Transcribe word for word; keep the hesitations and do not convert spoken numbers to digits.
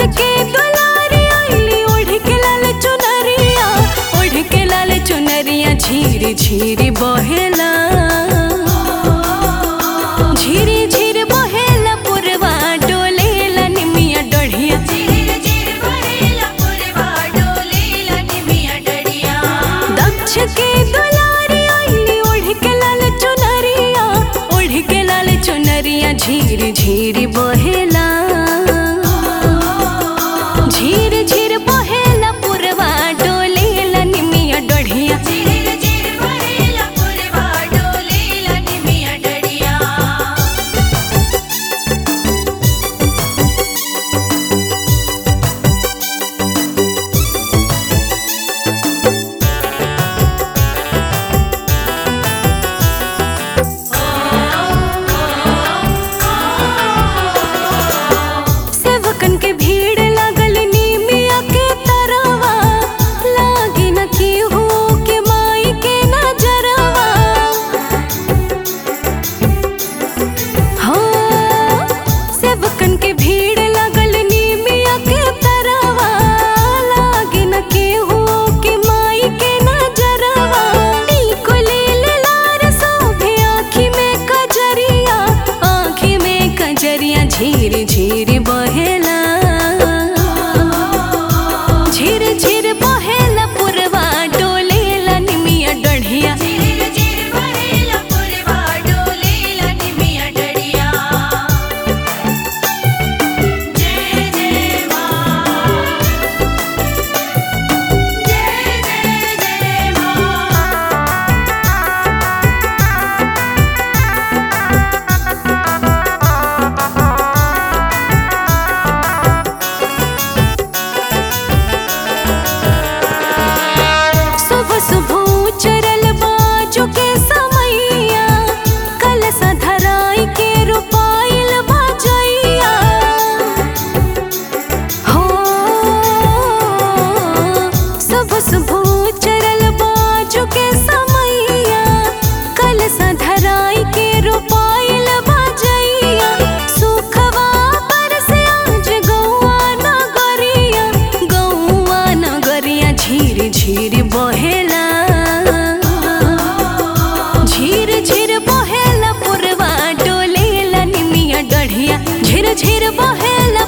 के दुलारी आइली ओढ़ के लाल चुनरिया, ओढ़ के लाल चुनरिया झीर झीर बहेला, झीर झीर बहेला पुरवा डोलेला निमिया डढ़िया, झीर झीर बहेला पुरवा डोलेला निमिया डढ़िया। दक्ष के दुलारी आइली ओढ़ के लाल चुनरिया, ओढ़ के लाल चुनरिया झीर झीर बहेला, झीर झीर बहेला पुरवा डोलेला निमिया डढ़िया, झीर झीर बहेला पुरवा डोलेला निमिया डढ़िया। सेवकन के भीड़ लागल निमिया के तरवा, लागी न केहू के माई के नजरवा, हो सेवकन के भीड़ लागल निमिया के तरवा, लागी न केहू के माई के नजरवा। टीको लील लार शोभे आँखी में कजरिया, आँखी में कजरिया झीर झीर बहेला, झीर झीर बहेला पुरवा डोलेला निमिया डढ़िया, झीर झीर बहेला पुरवा डोलेला निमिया डढ़िया। जय जय माँ, जय जय जय माँ। सुबह सुबह चरल बाजू के समैया, कलसा धराई के रुपाइल बाजैया, हो सुबह सुबह चरल बाजू के समैया, कलसा धराई के रुपाइल बाजैया। सुखवा बरसे आज गौआ नगरिया, गौआ नगरिया झीर झीर बहेला, झीर झीर बहेला पुरवा डोलेला निमिया डढ़िया, झीर झीर बहेला